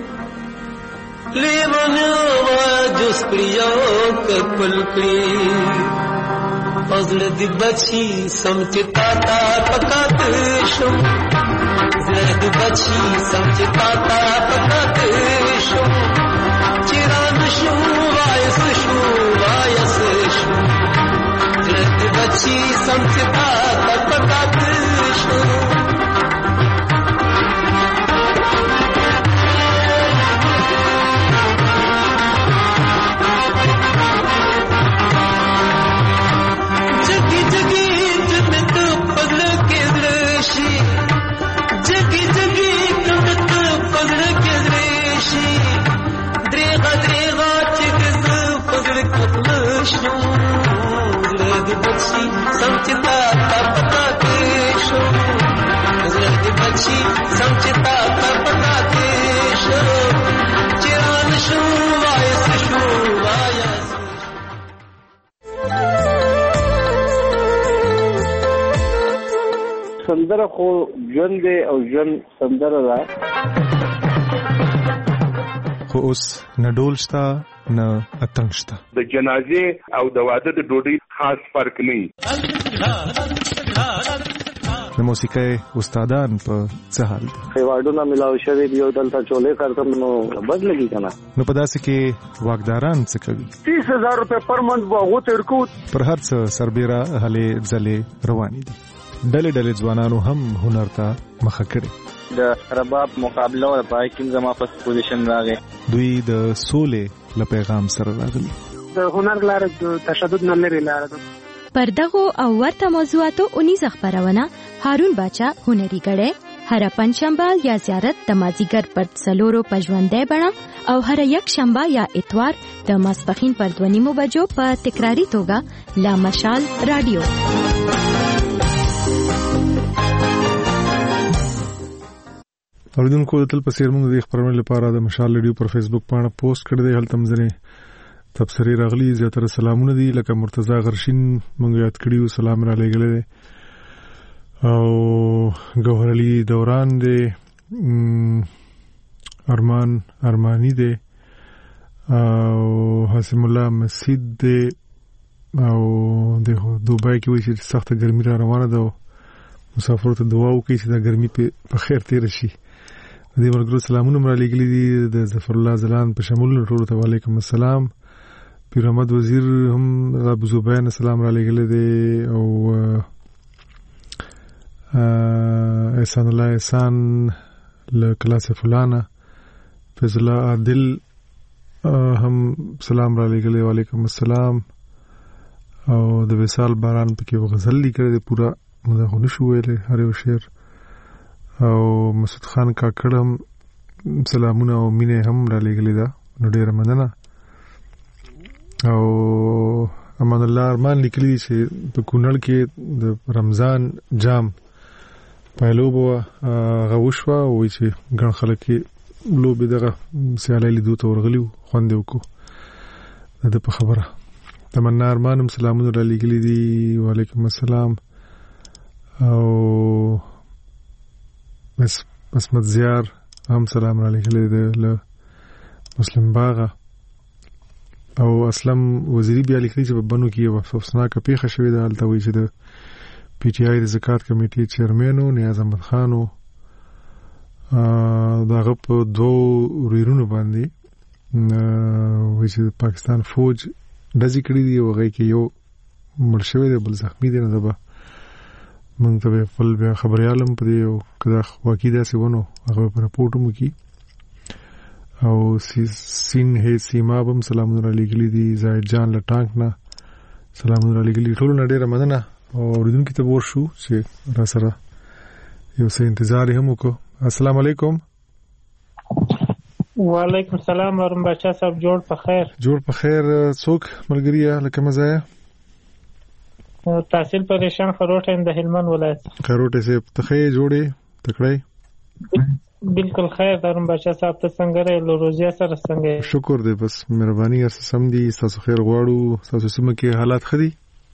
لیمونو جس کړیو که کل کړي زړه دې بچي سمجھتا تا پکات شم زړه دې بچي سمجھتا تا پکات شم چیران شو وایس شو وایس شو زړه دې بچي سمجھتا تا پکات شم شي سمچتا پتا دې شو چران شو وایس شو وایس سندره خو ژوند دی او ژوند سندره ده خو اوس نه ډول شته نه اتنګ شته د جنازې او د واده د ډوډۍ خاص فرق نه د موسیقۍ استادان په څه حال دي ایوارډونه ملاو شوي دي او دلته چولې کارتم نو بد لګي کنه نو په داسې کې واکداران څه کوي تیس هزار روپے پر منټ وغو ترکو پر هر څه سربېره هلې ځلې روانې دي ډلې ډلې ځوانانو هم هنر ته مخه کړي د رباب مقابله او پای کې زما په پوزیشن راغی دوی د سولې له پیغام سره راغلي د هنر لاره د تشدد نه لري لاره پر دغه او ورته موضوعاتو اونیز خبرونه هارون باچا هنري غړې هر پنځشنبه یا زیارت د مازیګر پر څلورو پژوندې بڼه او هر یک شنبه یا اتوار د ماسپخین پر دوه نیمو بجو په تکراری توګه لا مشال رادیو اوریدونکو د تل په سیر موږ د خبرونې لپاره د مشال رادیو پر فیسبوک باندې پوسټ کړی دی هلته مزنه تبصری راغلی زیاتره سلامونه دي لکه مرتضی غرشین موږ یاد کړیو سلام را لګل دي او گوهر علی دوران دی ارمان ارمانی دی او حسیم الله مسجد دی او د دوبای کې وایي چې سخت ګرمي را روانه ده مسافرو ته دعا وکړي چې دا ګرمي په خیر تیر شي دې مرګرو سلامونه مر لګلې دي د ظفر الله زلان په شمول ټول ته وعلیکم السلام پیر احمد وزیر هم ابو زبین سلام را لګلې دي او احسان الله احسان له کلاس فلانه فضل عادل هم سلام را لګلې وعلیکم السلام او د وصال باران پکې غزل لیکل دي پورا مزه خو نشو ویلې هر یو شعر او مسعود خان کاکړم سلامونه او مینه هم را لګلې ده نو ډیره مننه او امان الله ارمان لیکلی چې په کونړ کې د رمضان جام پهلو بو غوښوا او چې ګڼ خلک لوبې دغه سیالي لیدو ته ورغلیو خوندې وکړو د په خبره تمنا ارمانم سلامونه را لګلې دي وعلیکم السلام او بس بسمت زیار هم سلام علیکم له مسلم باغه او اسلم وزیری بیا لیکلی چې په بنو کې یو افسوسناک پیښه شوې ده هلته وایي چې د پی ټی آی د زکات کمیټې چیرمنو نیاز احمد خانو دغه په دوه ریرونو باندې وایي چې پاکستان فوج ډزې کړې دي او هغه کې یو مړ شوی دی بل زخمی دی نه ده به مونږ ته خپل بیا خبريالم په دې او کدا واقعي داسې ونه هغه په راپورټ مو کې او سین هي سیما بم سلامونه را لګلې دي زاید جان لټانک نه سلامونه را لګلې ټول نه ډیره مننه او ورودونکو ته ورشو چې را سره یو څه انتظار هم وکړو السلام علیکم وعلیکم السلام ورم بچا صاحب جوړ په خیر جوړ په خیر څوک ملګریه لکه مزه تحصیل پریشان خروټه د هلمند ولایت خروټه سه تخې جوړې تکړه بالکل خیر دارم بچا صاحب ته څنګه له روزیا سره څنګه شکر دې بس مهرباني هر څه سم دي تاسو خیر غواړو تاسو سم کې حالات خدي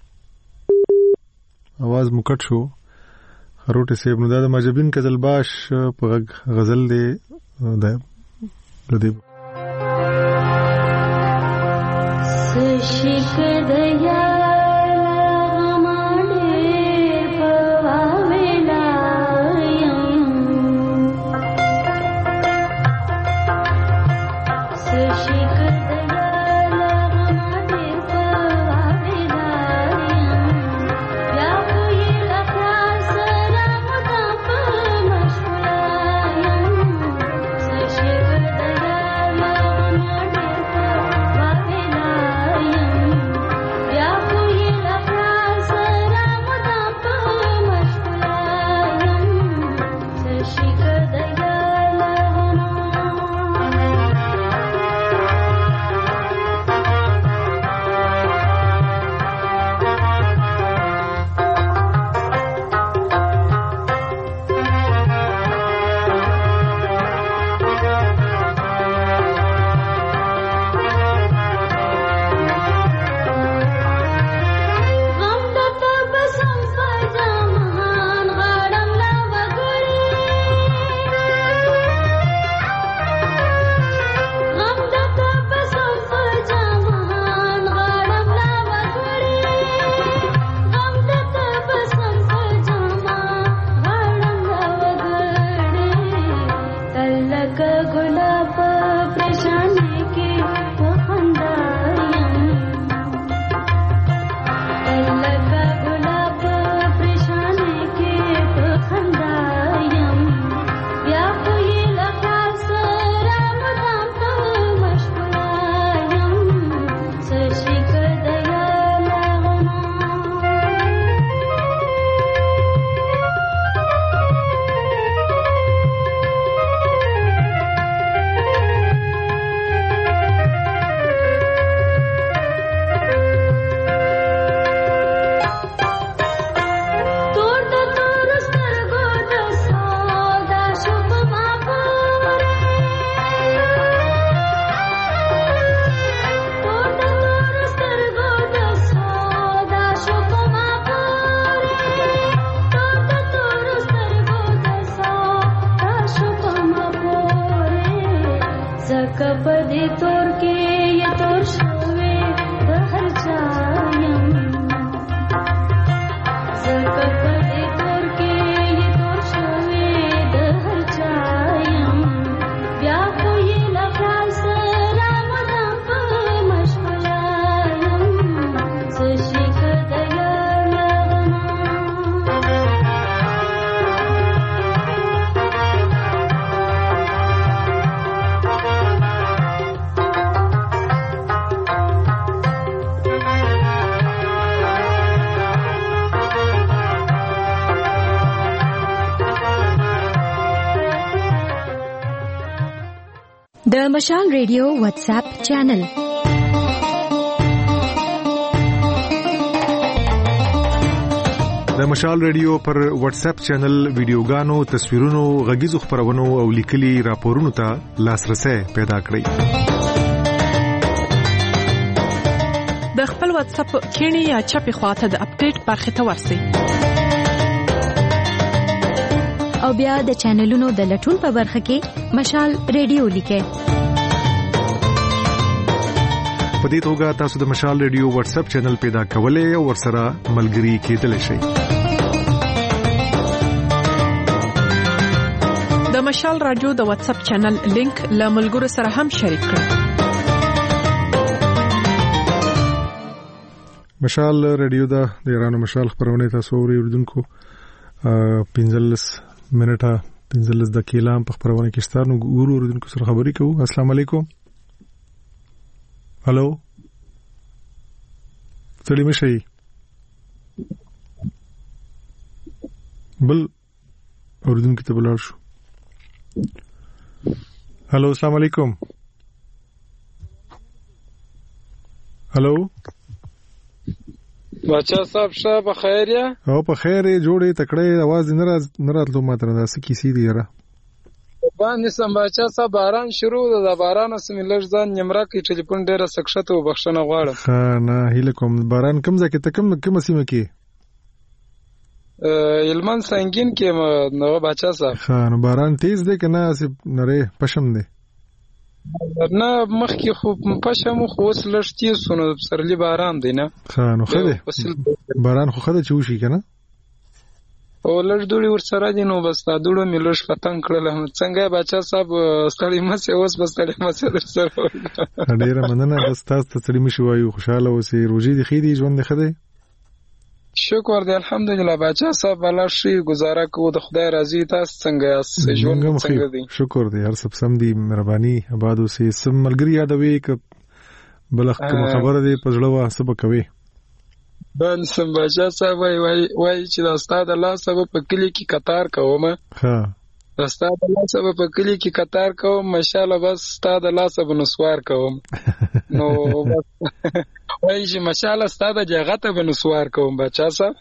आवाज مکټ شو خروټه سه ابن داد مجبین کزل باش په غزل دې ده لدی سشک دیا Yeah. زکه په دې تور کې یې تور شوې د هر چا یم زکه په دې تور کې یې تور شوې د هر چا یم بیا خو یې له خیال سره مدام په مشغوله یم څه شي که د یار له د مشال ریډیو واتس اپ چینل د مشال ریډیو پر واتس اپ چینل ویډیوګانو، تصویرونو، غږیزو خبرونو او لیکلي راپورونو ته لاسرسي پیدا کړئ. د خپل واتس اپ کینی یا چپی خواته د اپډیټ برخه ته ورسئ. او بیا د چینلونو د لټون په برخه کې مشال ریډیو لیکئ. په دې توګه تاسو د مشال ریډیو واتس اپ چینل پیدا کولای او ورسره ملګري کېدلی شئ. د مشال رادیو د واتس اپ چینل لینک له ملګرو سره هم شریک کړئ. مشال ریډیو دا د ایران مشال خبرونه تاسو اوریدونکو پنځلس منټه پنځلس دقیقې په خبرونه کې ستاسو ګورو اوریدونکو سره خبرې کوو. السلام علیکم. هالو تړي مشي بل اوریدونکو ته بلار شو. هالو السلام علیکم. هالو بچا صاحب شاه په خیر یا او په خیر جوړې تکړه आवाज نه راز نه راتلو ماته نه څه کیسې دی را باندې سم بچا صاحب باران شروع ده د باران سم لږ ځان نیمرا کې ټلیفون ډیره سکشته او بخښنه غواړم. ها نه هیله کوم. باران کوم ځکه ته کوم کوم سیمه کې علمان سنگین کې نو بچا صاحب ها نو باران تیز دی کنه اسې نری پشم دی نه مخکې خو پښه مو خو اوس لږ تیز سونه سرلی باران دی نه ها نو خده باران خو خده چوشي کنه او لږ دوړي ور سره دي نو بس دا دوړو مې لږ فتن کړل. څنګه بچا صاحب ستړي مې اوس بس ستړي مې در سره ډیره مننه. بس تاسو ته ستړي مې شوایو خوشاله اوسئ. روزي دي خېدي ژوند خده شکر دی الحمدلله. بچا صاحب الله شي گزاره کو د خدای راضي. تاسو څنګه یاست؟ ژوند څنګه دی؟ شکر دی هر څه سم دی. مهرباني آباد اوسئ. سم ملګری یادوي ک بل خبره دی پزړه وا سبا کوي بن سم بچا صاحب وای وای وای چې دا استاد الله سبب په کلی کې قطار کوم. ها استاد الله سبب په کلی کې قطار کوم ماشاءالله. بس استاد الله سبب نسوار کوم نو بس وای چې ماشاءالله استاد جګه ته بنسوار کوم بچا صاحب.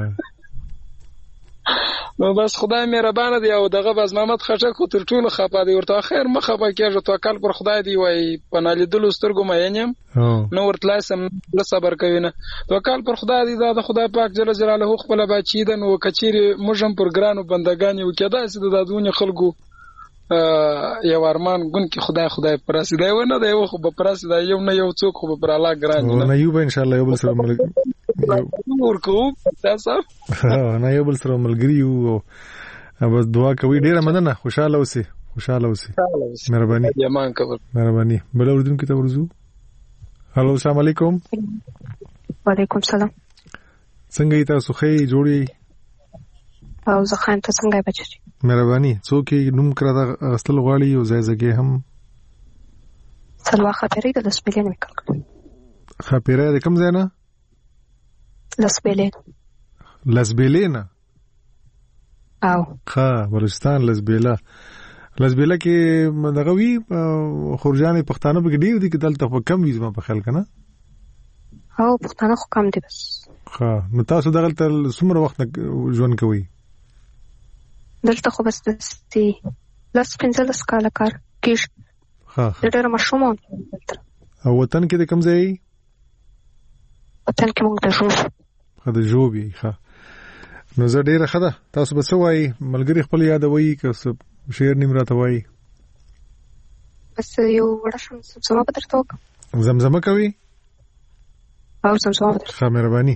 نو بس خدای مهربان دی او دغه باز محمد خټک خو تر ټولو خپه دی ورته خیر مخه به کېږي توکل پر خدای دی وای پنالې دل سترګو مېنیم نو ورته سم له صبر کوي نه توکل پر خدای دی دا خدای پاک جل جلاله خپل بچی دن او کچيري موږم پر ګرانو بندگانی وکړای سي د دادونه خلکو یو ارمان ګون کې خدای خدای پراسي دی ونه دی خو به پراسي دی یو نه یو څوک خو پر الله ګران نه یو به ان شاء الله یو بل سره ملګری ورکو تاسو ها نه یو بل سره ملګری یو بس دعا کوي. ډیره مننه. خوشاله اوسئ خوشاله اوسئ. مهرباني یمان کبر مهرباني. بل اوردونکو ته ورزو. هالو السلام علیکم. وعلیکم السلام. څنګه تاسو خې جوړی او زه خان ته څنګه بچی؟ مهرباني. څوک نوم کړه د اصل غواړي او ځای ځای هم سلوا خبرې د لسبلین وکړ. خبرې د کوم ځای نه؟ لسبلین. لسبلین او ها بلوچستان لسبیلا. لسبیلا کې دغه وی خورجانې پښتانه به ډیر دي کې دلته په کم وي زما په خیال کنه. او پښتانه خو کم دي بس. ها نو تاسو دغه تل څومره وخت ژوند کوي؟ دلته خو بس دستي لاس پنځلس کاله کار کیږي. ها ډېر مشومون. او وطن کې د کوم ځای؟ وطن کې موږ د جوب. ها د جوبي. ها نو زه ډېر خده تاسو به څه وایي ملګری خپل یادوي که څه شعر نیم راته وایي؟ بس یو وړه شم زمزمه به درته وکړم. زمزمه کوي او زمزمه به درته ښه مهرباني.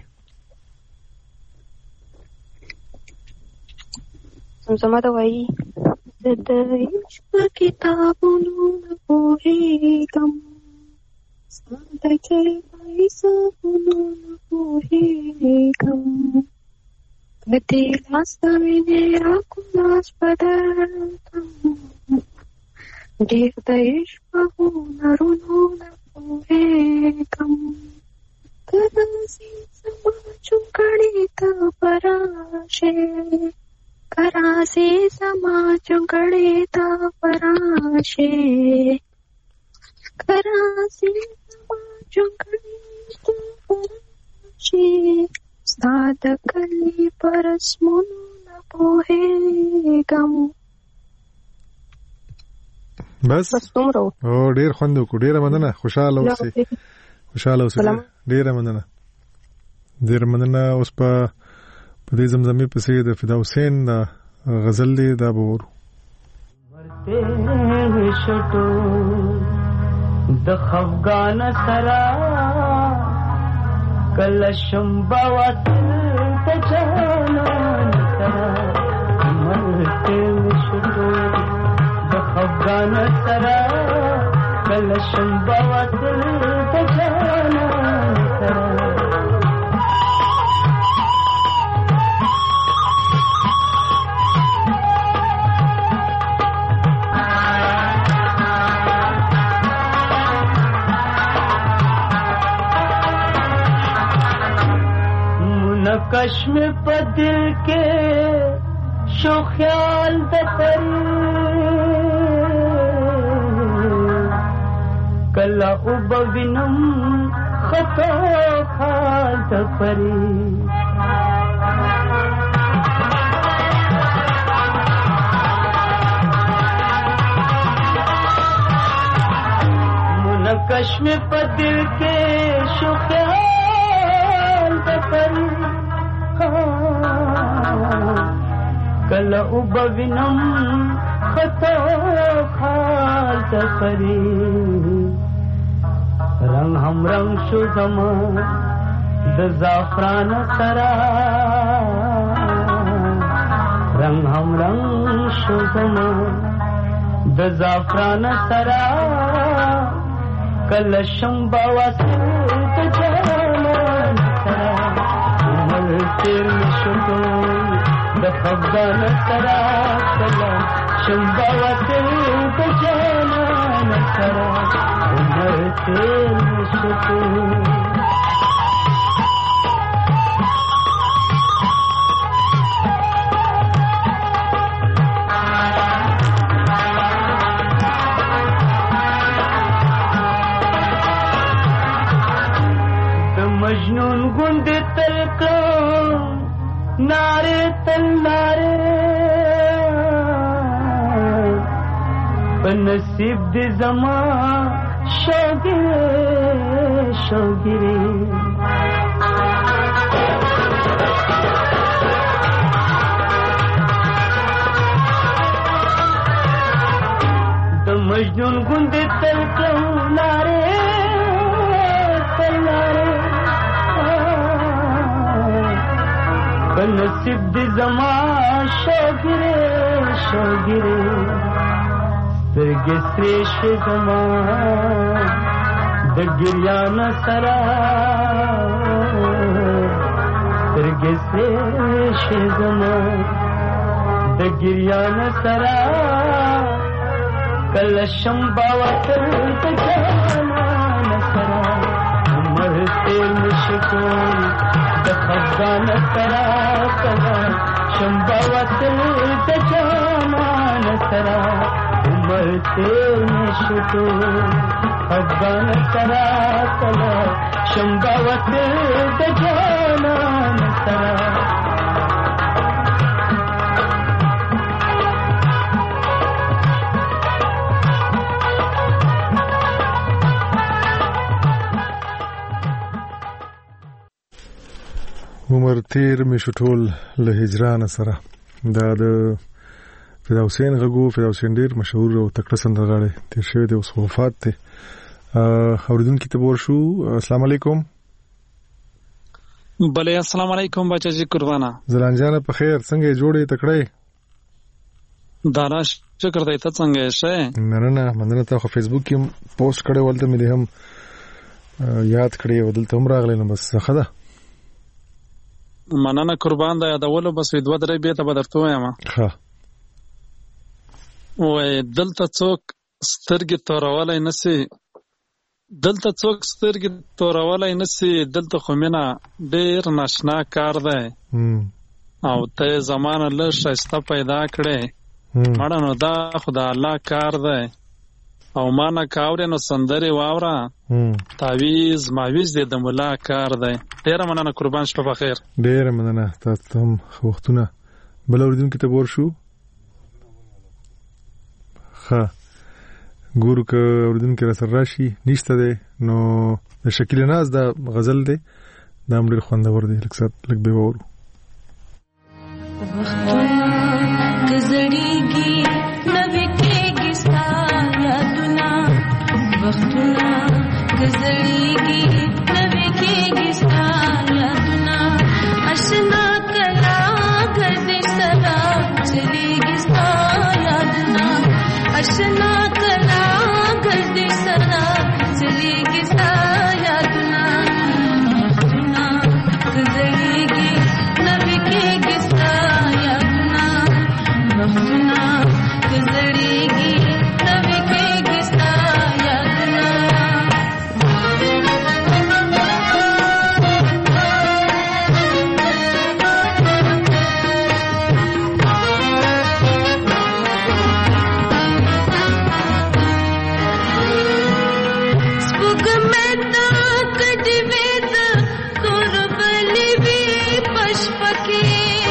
زمزمه ده وایي زه د عشق کتابونو نه پوهېږم ستا د جلوه حسابونو نه پوهېږم که دې لاس ته وینې راکړو لاس به درکړم ډېر د عشق په هنرونو نه پوهېږم که راځې زما چونګړې ته به راشې که راځې زما چونګړې ته به راشې که راځې زما چونګړې ته به راشې ستا د کلي په رسمونو نه پوهېږم. بس او ډېر خوند وکړو. ډېره مننه. خوشحاله اوسئ. خوشحاله اوسئ. ډېره مننه. ډېره مننه. اوس په په دې زمزمې پسې د فدا حسین غزل دی دا به ورو. د خفګان سره کله شمبا وتل د جانان سره مرته شتو د خفګان سره کله شمبا وتل د جانان سره نقش میں بدل کے شو خیال دپری کلا ابوینم خطا خال دپری نقش میں بدل کے شو خیال دپری کلا ابوینم خطا خال تخری رنگ هم رنگ شو زمان د زعفران سرا رنگ هم رنگ شو زمان د زعفران سرا کلا شمبا واسه د جانان سرا عمر تیر مشکو د خفګان سره کله شمبا وتل د جانان سره عمر تیر شکو د مجنون ګوند تل کړم ناره تل ناره په نصیب دې زما شوګره شوګره د مجنون ګوند تل کړم ناره تل ناره نصیب دی زما شوګره شوګره سترګې سرې شوې زما د ګریان سره سترګې سرې شوې زما د ګریان سره کله شمبا وتل د جانان سره عمر تیر مشکو د خفګان سره کله شمبا وتل د جانان سره عمر تیر مشکو خفګان سره کله شمبا وتل د جانان سره عمر تیر می شټول له هجران سره دا د فدا حسین غږو. فدا حسین ډیر مشهور او تکړه سندرغاړی تیر شوی دی، اوس وفات دی. اوریدونکو ته ورشو. السلام علیکم. بله السلام علیکم بچا جی قربانا. زلان جان په خیر، څنګه جوړې تکړه؟ دانا شکر دی، ته څنګه یې؟ نه نه نه مننه. ته خو فیسبوک کې پوسټ کړې ولته مې هم یاد کړې او دلته هم راغلی نو بس ښه ده. مننه قربان دا یادولو بس دوه درې بیا ته به درته وایم. ښه وای دلته څوک سترګې تورولی نسي، دلته څوک سترګې تورولی نسي، دلته خو مینه ډېر ناشنا کار دی او ته زمانه لږ ښایسته پیدا کړې مړه نو دا خو د الله کار دی او ما نه کاورې نو سندرې واوره تعویز ماویز دی د ملا کار دی. ډېره مننه قربان، شپه بخیر. ډېره مننه. تاسو هم وختونه. بل اورېدونکي ته ورشو. ښه ګورو که اورېدونکي راسره راشي. نشته دی نو د شکیل ناز دا غزل دی، دا هم ډېر خوندور دی. لږ لږ به واورو. گزریږي نوې کېږي ستا یادونه، وختونه گزریږي نوې کېږي ستا یادونه، اشنا کلا ګرځي سره چلیږي ستا یادونه، اشنا کلا ګرځي سره چلیږي ستا یادونه، وختونه گزریږي نوې کېږي ستا یادونه، وختونه گزریږي نوې کېږي ستا یادونه. سپوږمۍ ته کډې وې د قربلې وې په شپه کې،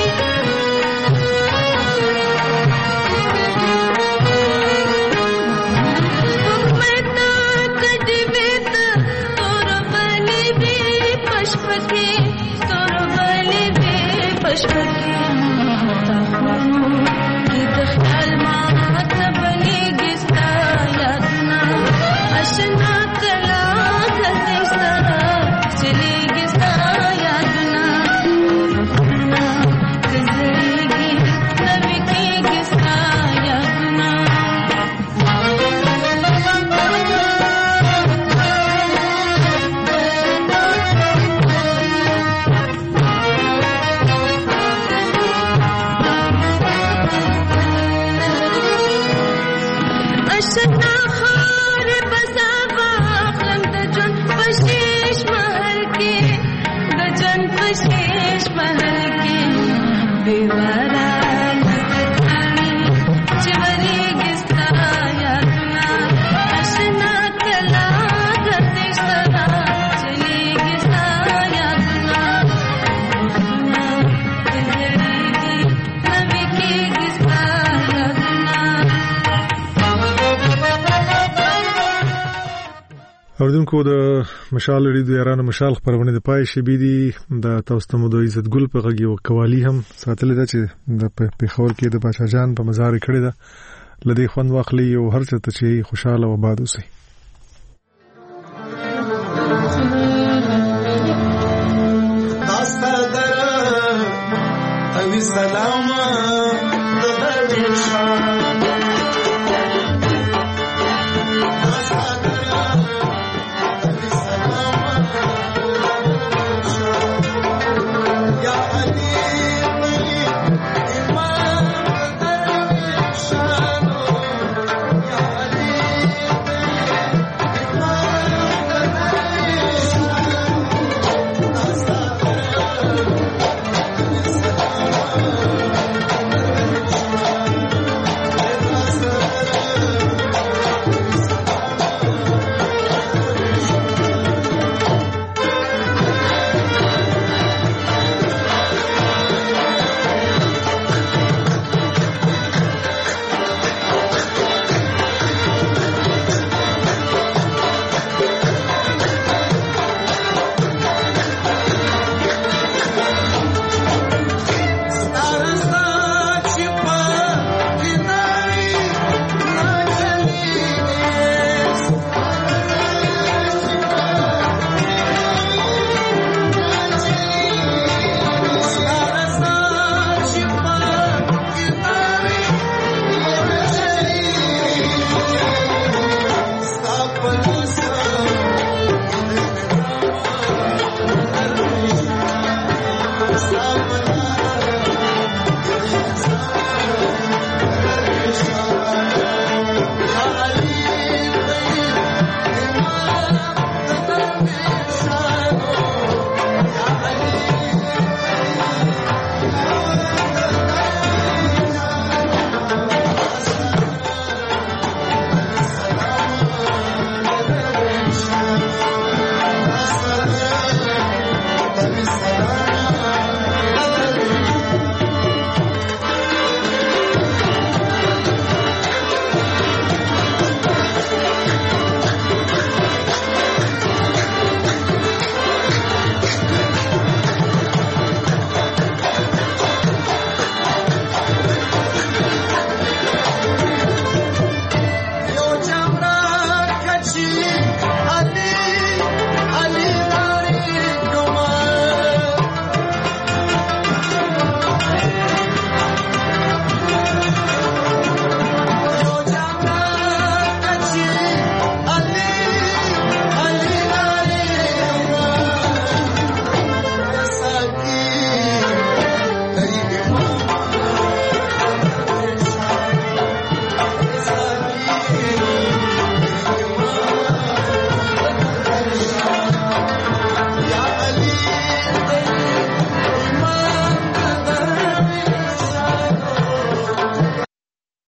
اوریدونکو د مشال ریډیو یارانو مشال خبرونه د پای شبي دي د تاسو ته مو د عزت ګل په غږی او قوالی هم ساتل ده چې د پیښور کې د بادشاہ جان په مزار کړی ده. لدی خوند واخلي او هر څه ته چې خوشاله و آباد اوسئ.